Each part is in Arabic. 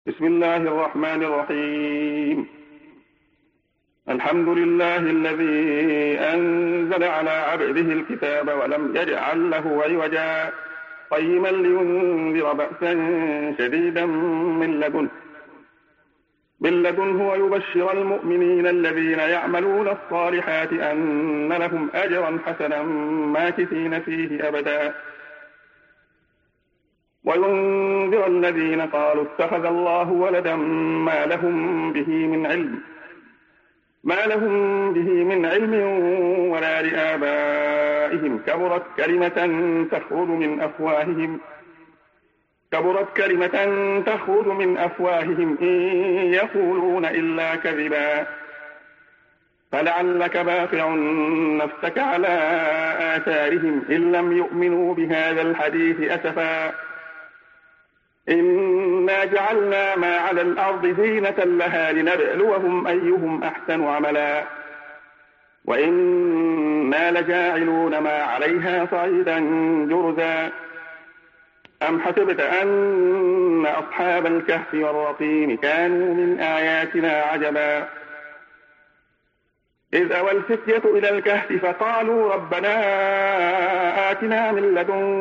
بسم الله الرحمن الرحيم. الحمد لله الذي أنزل على عبده الكتاب ولم يجعل له عوجا قيما لينذر بأسا شديدا من لدنه ويبشر المؤمنين الذين يعملون الصالحات أن لهم أجرا حسنا ماكثين فيه أبدا وينذر الذين قالوا اتخذ الله ولدا ما لهم به من علم ولا لآبائهم كبرت كلمة تخرج من أفواههم إن يقولون إلا كذبا فلعلك باخع نفسك على آثارهم إن لم يؤمنوا بهذا الحديث أسفا إنا جعلنا ما على الأرض زينة لها لنبلوهم أيهم أحسن عملا وإنا لجاعلون ما عليها صعيدا جرزا أم حسبت أن أصحاب الكهف والرقيم كانوا من آياتنا عجبا إذ أوى الفتية إلى الكهف فقالوا ربنا آتنا من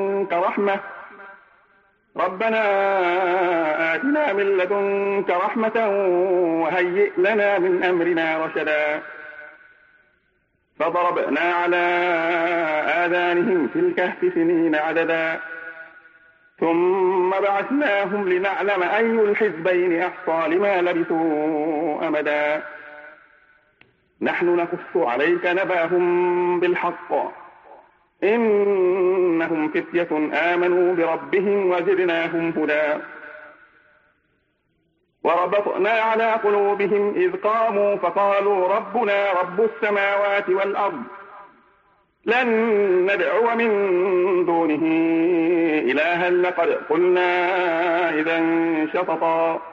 لدنك رحمة وهيئ لنا من أمرنا رشدا فضربنا على آذانهم في الكهف سنين عددا ثم بعثناهم لنعلم أي الحزبين أحصى لما لبثوا أمدا نحن نقص عليك نبأهم بالحق إنهم فتية آمنوا بربهم وزدناهم هدى وربطنا على قلوبهم إذ قاموا فقالوا ربنا رب السماوات والأرض لن ندعو من دونه إلها لقد قلنا إذا شططا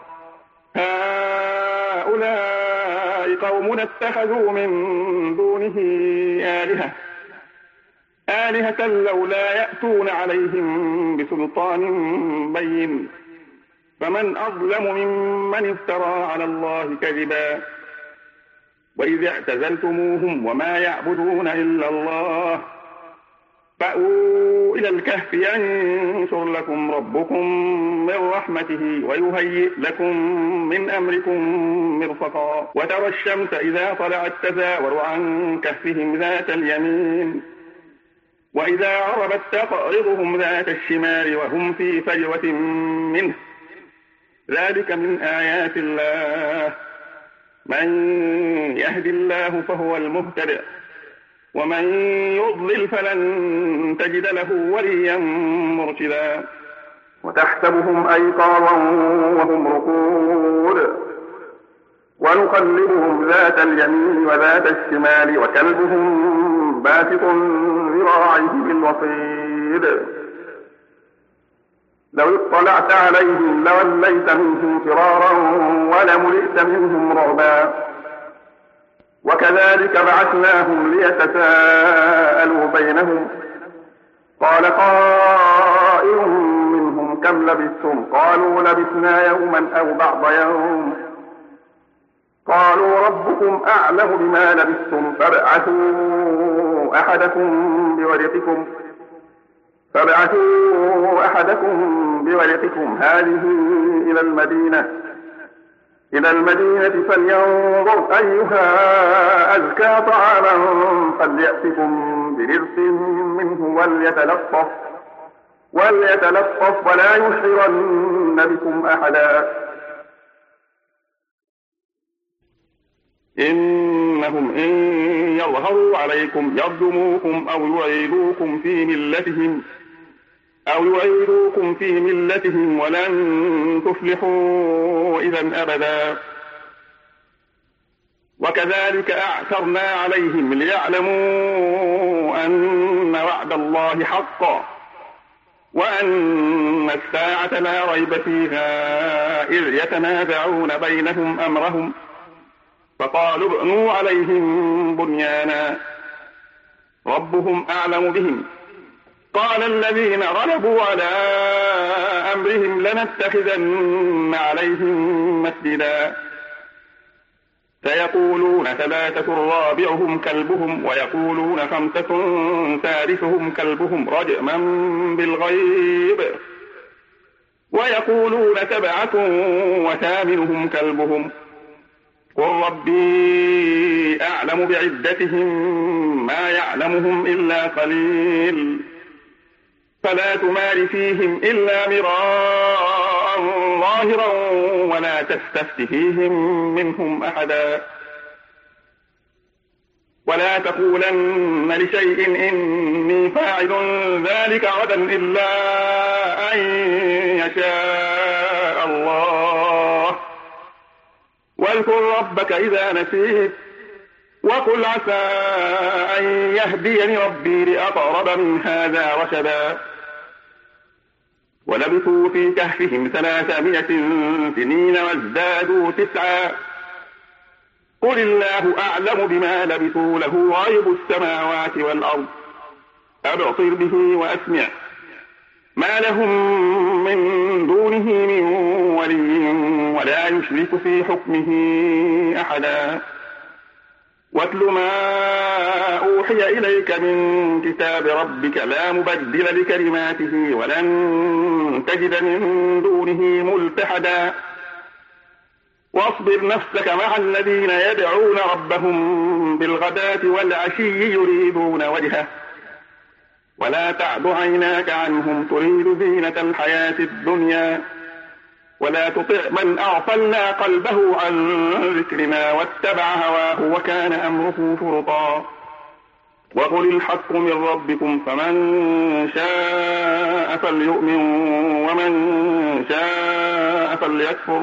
هؤلاء قومنا اتخذوا من دونه آلهة لولا يأتون عليهم بسلطان بين فمن أظلم ممن افترى على الله كذبا وإذ اعتزلتموهم وما يعبدون إلا الله فأووا إلى الكهف ينشر لكم ربكم من رحمته ويهيئ لكم من أمركم مرفقا وترى الشمس إذا طلعت تزاور عن كهفهم ذات اليمين وإذا عربت تقرضهم ذات الشمال وهم في فجوة منه ذلك من آيات الله من يهد الله فهو المهتد ومن يضلل فلن تجد له وليا مرشدا وتحسبهم أيقاظا وهم رقود ونقلبهم ذات اليمين وذات الشمال وكلبهم باسط ذراعيه بالوصيد لو اطلعت عليهم لوليت منهم فرارا ولملئت منهم رعبا وكذلك بعثناهم ليتساءلوا بينهم قال قائل منهم كم لبثتم قالوا لبثنا يوما أو بعض يوم قالوا ربكم أعلم بما لبثتم فابعثوا أحدكم بورقكم هذه إلى المدينة فلينظر أيها أزكى طعاما فليأتكم برزق منه وليتلطف ولا يشعرن بكم أحدا إنهم إن يظهروا عليكم يرجموكم أو يعيدوكم في ملتهم ولن تفلحوا إذا أبدا وكذلك أعثرنا عليهم ليعلموا أن وعد الله حق وأن الساعة لا ريب فيها إذ يتنازعون بينهم أمرهم فقالوا ابنوا عليهم بنيانا ربهم أعلم بهم قال الذين غلبوا على أمرهم لنتخذن عليهم مسجدا سيقولون 3 رابعهم كلبهم ويقولون 5 سادسهم كلبهم رجما بالغيب ويقولون 7 وثامنهم كلبهم قل ربي أعلم بعدتهم ما يعلمهم إلا قليل فلا تمار فيهم إلا مراء ظاهرا ولا تستفت فيهم منهم أحدا ولا تقولن لشيء إني فاعل ذلك غدا إلا أن يشاء الله واذكر ربك إذا نسيت وقل عسى أن يهديني ربي لأقرب من هذا رشدا ولبثوا في كهفهم 300 سنين وازدادوا 9 قل الله أعلم بما لبثوا له غيب السماوات والأرض أبصر به وأسمع ما لهم من دونه من ولي ولا يشرك في حكمه أحدا واتل ما أوحي إليك من كتاب ربك لا مبدل لكلماته ولن تجد من دونه ملتحدا واصبر نفسك مع الذين يدعون ربهم بالغداة والعشي يريدون وجهه ولا تعد عيناك عنهم تريد زينة الحياة الدنيا ولا تطع من أغفلنا قلبه عن ذكرنا واتبع هواه وكان أمره فرطا وقل الحق من ربكم فمن شاء فليؤمن ومن شاء فليكفر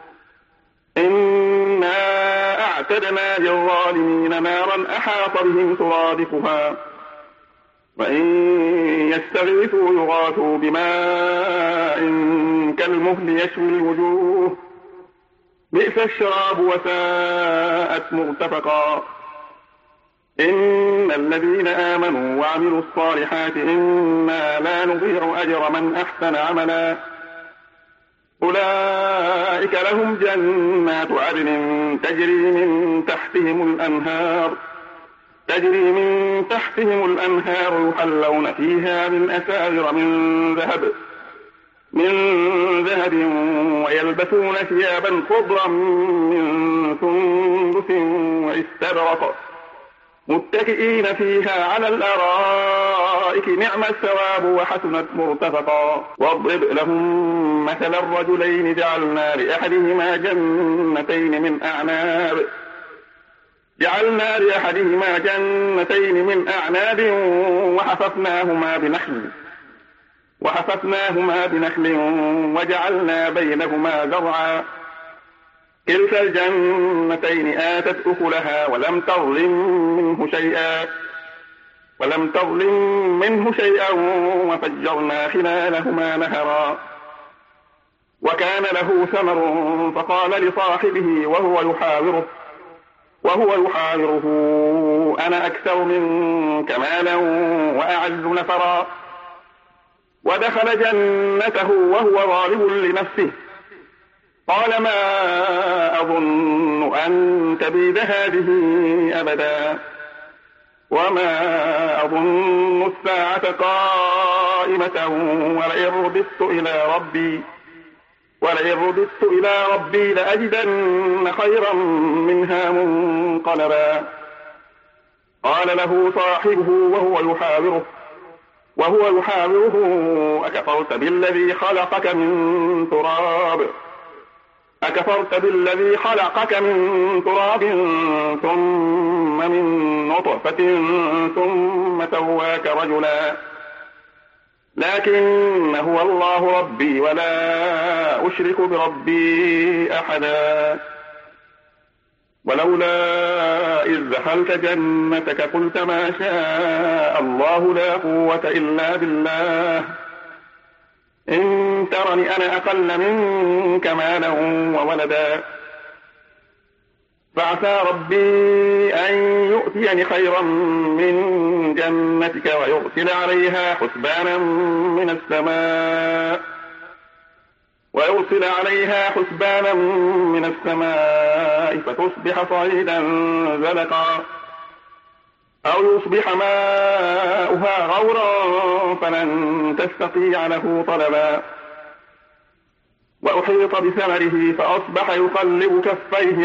إنا أعتدنا للظالمين نارا أحاط بهم سرادقها وإن يستغيثوا يغاثوا بماء كالمهل يشوي الوجوه بئس الشراب وساءت مرتفقا إن الذين آمنوا وعملوا الصالحات إنا لا نضيع أجر من أحسن عملا أولئك لهم جنات عدن تجري من تحتهم الأنهار يحلون فيها من أساور من ذهب ويلبسون ثيابا خضرا من سندس واستبرق متكئين فيها على الأرائك نعم الثواب وحسنت مرتفقا واضرب لهم مثل الرجلين جعلنا لأحدهما جنتين من أعناب وحففناهما بنخل وجعلنا بينهما زرعا كلتا الجنتين آتت أكلها ولم تظلم منه شيئا وفجرنا خلالهما نهرا وكان له ثمر فقال لصاحبه وهو يحاوره أنا أكثر منك مالا وأعز نفرا ودخل جنته وهو ظالم لنفسه قال ما أظن أن تبيد هذه أبدا وما أظن الساعة قائمة ولئن رددت إلى ربي لأجدن خيرا منها منقلبا قال له صاحبه وهو يحاوره أكفرت بالذي خلقك من تراب ثم من نطفة ثم سواك رجلا لكن هو الله ربي ولا أشرك بربي أحدا ولولا إذ دخلت جنتك قلت ما شاء الله لا قوة إلا بالله إن ترني أنا أقل منك مالا وولدا فعسى ربي أن يؤتيني خيرا من جنتك ويرسل عليها حسبانا من السماء فتصبح صعيدا زلقا أو يصبح ماؤها غورا فلن تستطيع له طلبا. وأحيط بثمره فأصبح يقلب كفيه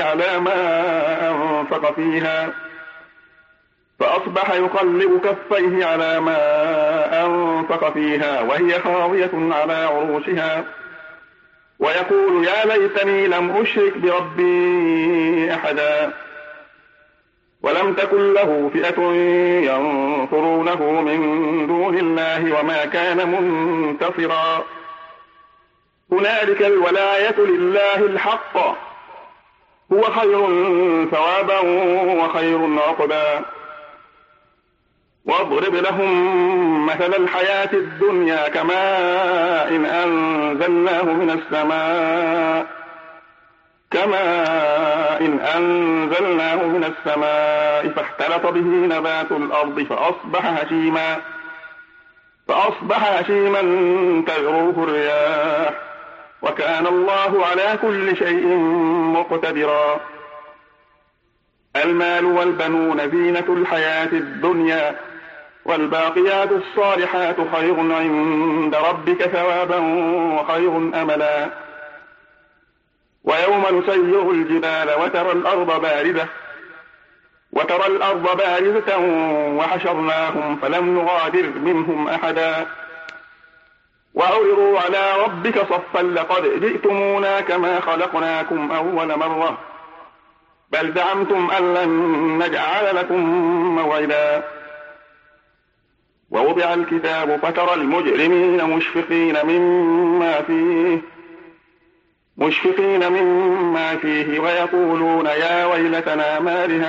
على ما أنفق فيها وهي خاوية على عروشها ويقول يا ليتني لم أشرك بربي أحدا. ولم تكن له فئة ينصرونه من دون الله وما كان منتصرا. هنالك الولاية لله الحق هو خير ثوابا وخير عقبا. واضرب لهم مثل الحياة الدنيا كماء إن أنزلناه من السماء فاختلط به نبات الأرض فأصبح هشيما تذروه الرياح وكان الله على كل شيء مقتدرا. المال والبنون زينة الحياة الدنيا والباقيات الصالحات خير عند ربك ثوابا وخير أملا. ويوم نسير الجبال وترى الأرض بارزة وحشرناهم فلم نغادر منهم أحدا. وعرضوا على ربك صفا لقد جئتمونا كما خلقناكم أول مرة بل زعمتم أن لن نجعل لكم موعدا. ووضع الكتاب فترى المجرمين مشفقين مما فيه ويقولون يا ويلتنا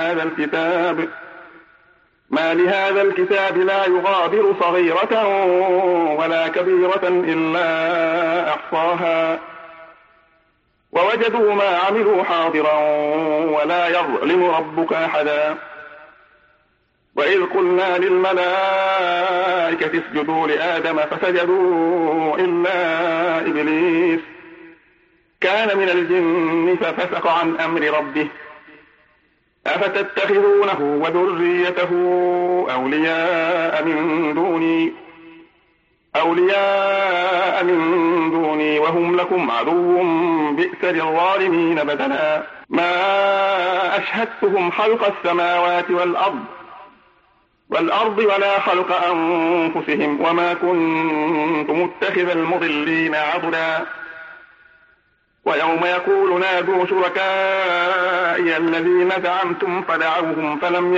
ما لهذا الكتاب لا يغادر صغيرة ولا كبيرة إلا أحصاها ووجدوا ما عملوا حاضرا ولا يظلم ربك أحدا. وإذ قلنا للملائكة اسجدوا لآدم فسجدوا إلا إبليس كان من الجن ففسق عن أمر ربه أفتتخذونه وذريته أولياء من دوني وهم لكم عدو بئس للظالمين بدلا. ما أشهدتهم خلق السماوات والأرض ولا خلق أنفسهم وما كنت متخذ المضلين عضدا. ويوم يقول نادوا شركائي الذين زعمتم فدعوهم فلم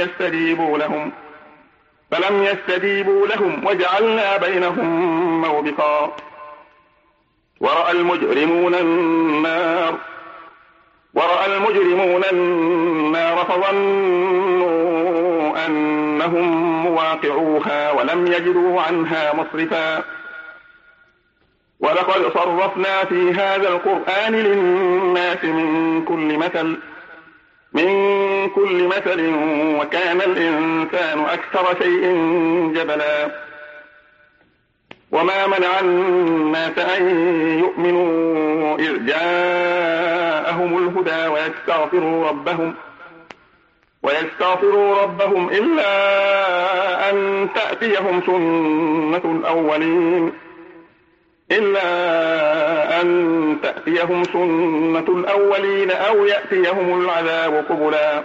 يستجيبوا لهم وجعلنا بينهم موبقا. ورأى المجرمون النار فظنوا أنهم مواقعوها ولم يجدوا عنها مصرفا. ولقد صرفنا في هذا القرآن للناس من كل مثل وكان الإنسان أكثر شيء جدلا. وما منع الناس أن يؤمنوا إذ جاءهم الهدى ويستغفروا ربهم إلا أن تأتيهم سنة الأولين أو يأتيهم العذاب قبلا.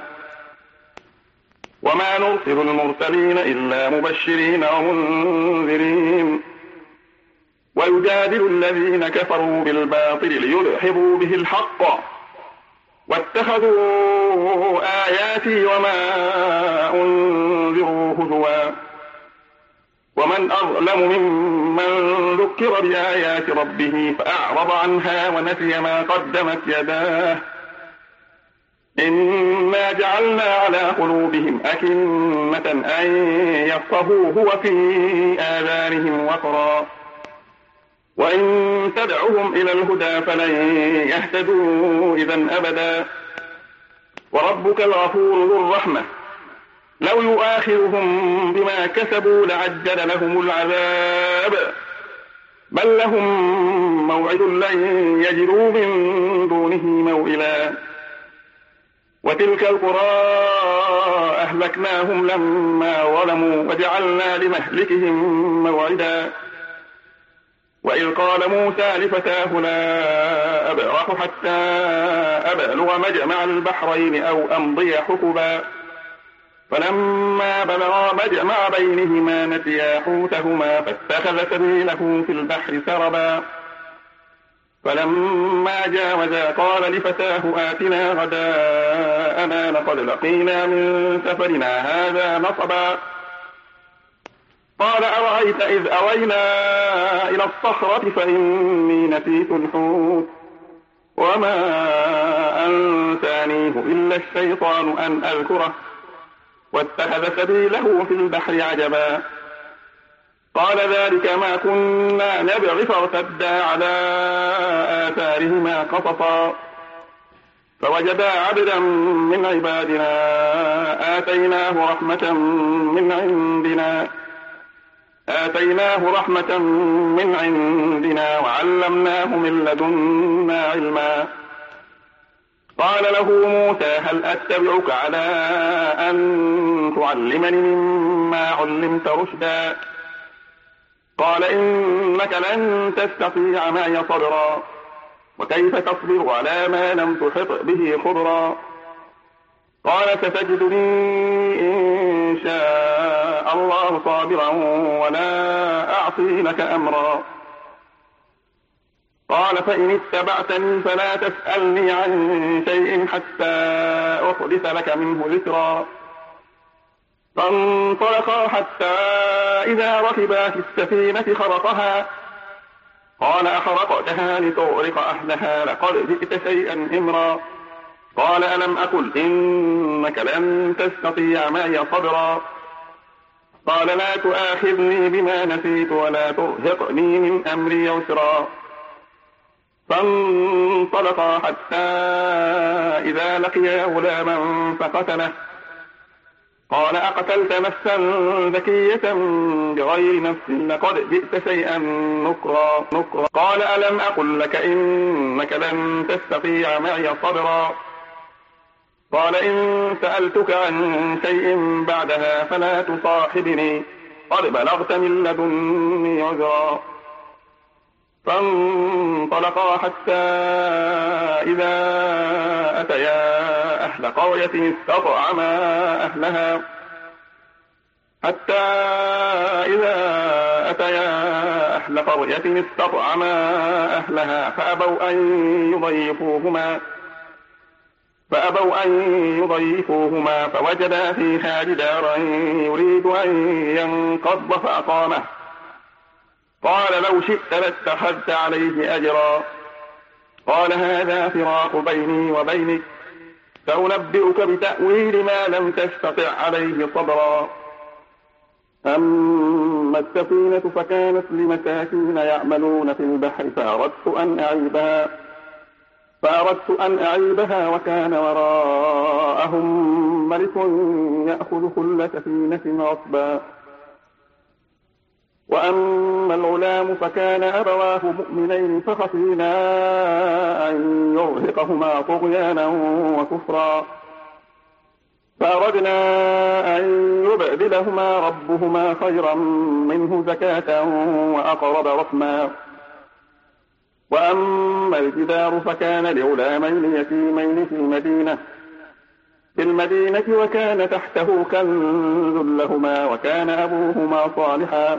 وما نرسل المرسلين إلا مبشرين ومنذرين ويجادل الذين كفروا بالباطل ليدحضوا به الحق واتخذوا آياتي وما أنذروا هزوا. ومن أظلم ممن ذكر بآيات ربه فأعرض عنها ونسي ما قدمت يداه إنا جعلنا على قلوبهم أكنة أن يفقهوه وفي آذانهم وقرا وإن تدعهم إلى الهدى فلن يهتدوا إذا أبدا. وربك الغفور ذو الرحمة لو يؤاخذهم بما كسبوا لعجل لهم العذاب بل لهم موعد لن يجدوا من دونه موئلا وتلك القرى أهلكناهم لما ظلموا وجعلنا لمهلكهم موعدا وإذ قال موسى لفتاه لا أبرح حتى أبلغ مجمع البحرين أو أمضي حقبا فلما بلغا مجمع بينهما نسيا حوتهما فاتخذ سبيله في البحر سربا فلما جاوزا قال لفتاه آتنا غداءنا لقد لقينا من سفرنا هذا نصبا قال أرأيت إذ أوينا إلى الصخرة فإني نسيت الحوت وما أنسانيه إلا الشيطان أن أذكره واتخذ سبيله في البحر عجبا قال ذلك ما كنا نبغي فارتدا على آثارهما قصصا فوجدا عبدا من عبادنا آتيناه رحمة من عندنا وعلمناه من لدنا علما قال له موسى هل أتبعك على أن تعلمني مما علمت رشدا قال إنك لن تستطيع معي صبرا وكيف تصبر على ما لم تحط به خبرا قال ستجدني إن شاء الله صابرا ولا أعصي لك أمرا قال فإن اتبعتني فلا تسألني عن شيء حتى أحدث لك منه ذكرا فانطلقا حتى إذا ركبا في السفينة خرقها قال أخرقتها لتغرق أهلها لقد جئت شيئا إمرا قال ألم أقل إنك لن تستطيع معي صبرا قال لا تؤاخذني بما نسيت ولا ترهقني من أمري يسرا فانطلقا حتى إذا لقيا غلاما فقتله قال أقتلت نفسا ذكية بغير نفس لقد جئت شيئا نكرا قال ألم أقل لك إنك لن تستطيع معي صبرا قال إن سألتك عن شيء بعدها فلا تصاحبني قد بلغت من لدني عذرا فانطلقا حتى إذا أتيا أهل قرية استطعما أهلها فأبوا أن يضيفوهما فوجدا فيها جدارا يريد أن ينقض فأقامه قال لو شئت لاتخذت عليه أجرا قال هذا فراق بيني وبينك سأنبئك بتأويل ما لم تستطع عليه صبرا أما السفينة فكانت لمساكين يعملون في البحر فأردت أن أعيبها وكان وراءهم ملك يأخذ كل سفينة غصبا وأما الغلام فكان أبواه مؤمنين فخشينا أن يرهقهما طغيانا وكفرا فأردنا أن يبدلهما ربهما خيرا منه زكاة وأقرب رحما وأما الجدار فكان لغلامين يتيمين في المدينة وكان تحته كنز لهما وكان أبوهما صالحا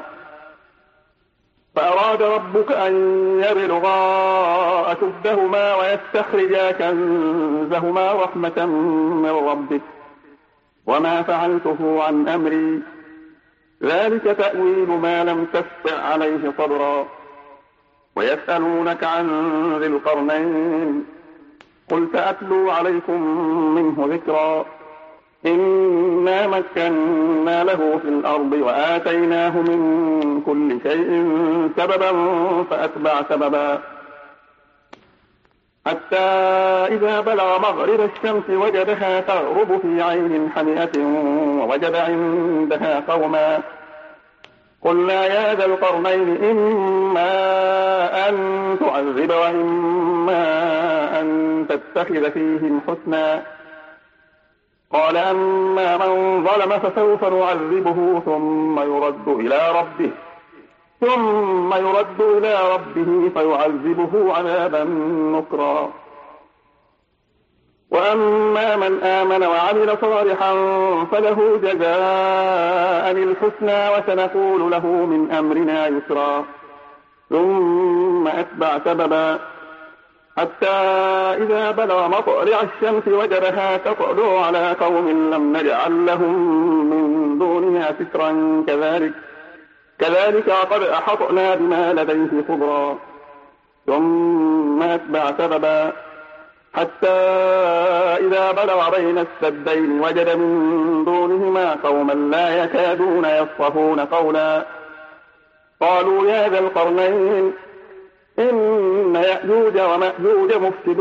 فأراد ربك أن يبلغا أشدهما ويستخرجا كنزهما رحمة من ربك وما فعلته عن أمري ذلك تأويل ما لم تستطع عليه صبرا ويسألونك عن ذي القرنين قل سأتلو عليكم منه ذكرا إنا مكنا له في الأرض وآتيناه من كل شيء سببا فأتبع سببا حتى إذا بلغ مغرب الشمس وجدها تغرب في عين حمئة ووجد عندها قوما. قلنا يا ذا القرنين إما أن تعذب وإما أن تتخذ فيهم حسنا. قال أما من ظلم فسوف نعذبه ثم يرد إلى ربه فيعذبه عذابا نكرا. وأما من آمن وعمل صالحا فله جزاء الحسنى وسنقول له من أمرنا يسرا. ثم أتبع سببا حتى إذا بلغ مطلع الشمس وجدها تطلع على قوم لم نجعل لهم من دونها سترا كذلك وقد أحطنا بما لديه خبرا. ثم أتبع سببا حتى إذا بلغ بين السدين وجد من دونهما قوما لا يكادون يفقهون قولا. قالوا يا ذا القرنين إن يأجوج ومأجوج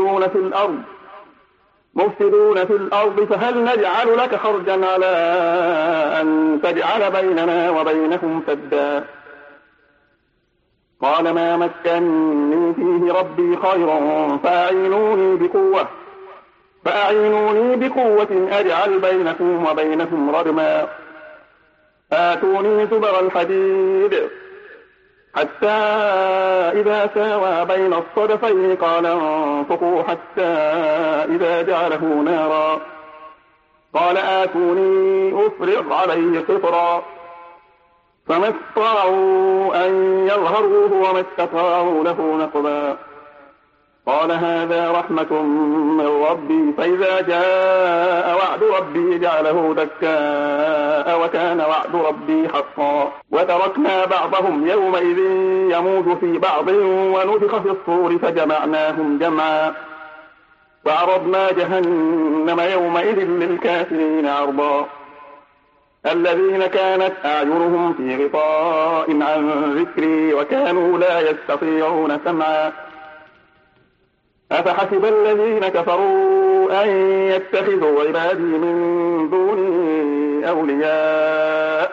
مفسدون في الأرض فهل نجعل لك خرجا على أن تجعل بيننا وبينهم سدا. قال ما مكنني فيه ربي خير فأعينوني بقوة أجعل بينكم وبينهم ردما. آتوني زبر الحديد حتى إذا ساوى بين الصدفين قال انفخوا حتى إذا جعله نارا. قال آتوني أفرغ عليه قطرا. فما استطاعوا أن يظهروه وما استطاعوا له نقبا. قال هذا رحمة من ربي فإذا جاء وعد ربي جعله دكاء وكان وعد ربي حقا. وتركنا بعضهم يومئذ يموج في بعض ونفخ في الصور فجمعناهم جمعا. وعرضنا جهنم يومئذ للكافرين عرضا. الذين كانت أعينهم في غطاء عن ذكري وكانوا لا يستطيعون سمعا. أفحسب الذين كفروا أن يتخذوا عبادي من دوني أولياء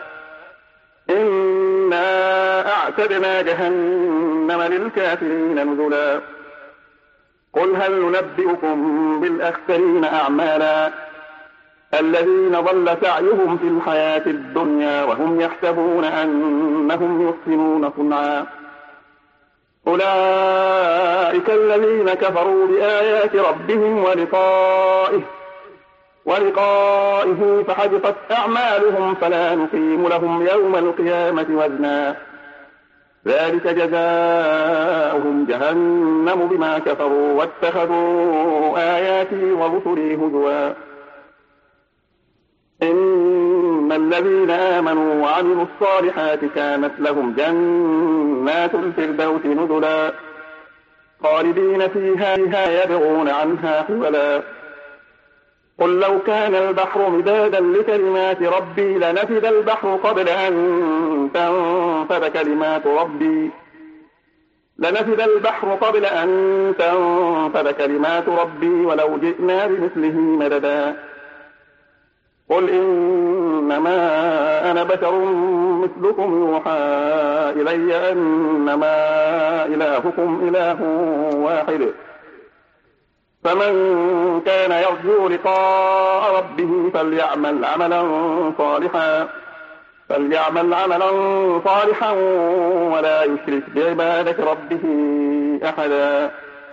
إنا أعتدنا جهنم للكافرين نزلا. قل هل ننبئكم بالأخسرين أعمالا الذين ضل سعيهم في الحياة الدنيا وهم يحسبون أنهم يحسنون صنعا. أولئك الذين كفروا بآيات ربهم ولقائه فحبطت أعمالهم فلا نقيم لهم يوم القيامة وزنا. ذلك جزاؤهم جهنم بما كفروا واتخذوا آياتي ورسلي هزوا. إن الذين آمنوا وعملوا الصالحات كانت لهم جنات الفردوس نزلا خالدين فيها يبغون عنها حولا. قل لو كان البحر مدادا لكلمات ربي لنفد البحر قبل أن تنفد كلمات ربي ولو جئنا بمثله مددا. قل إنما أنا بشر مثلكم يوحى إلي أنما إلهكم إله واحد. فمن كان يرجو لقاء ربه فليعمل عملا صالحا ولا يشرك بعبادة ربه أحدا.